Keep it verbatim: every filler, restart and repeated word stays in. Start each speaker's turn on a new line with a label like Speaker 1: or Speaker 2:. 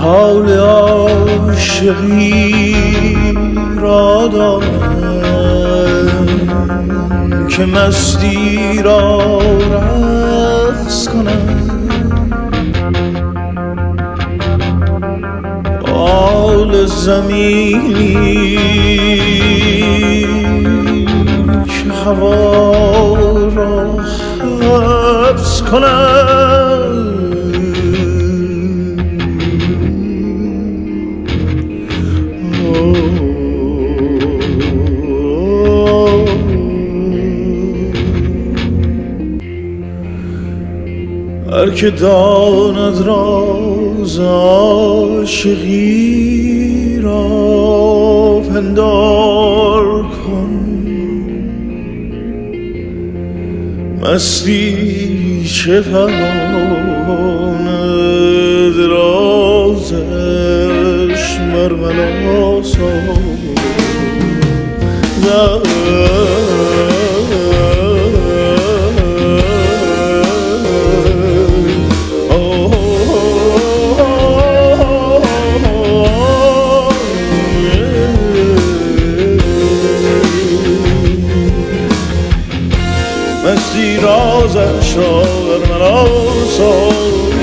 Speaker 1: حال عاشقی را دارم که مستی را رقص کنم. حال زمینی که هوا را حبس کنم. هر که داند راز عاشقی را پندار کن. مستی چه تواند رازش مر من آسان. مستی رازش را بر من آسان.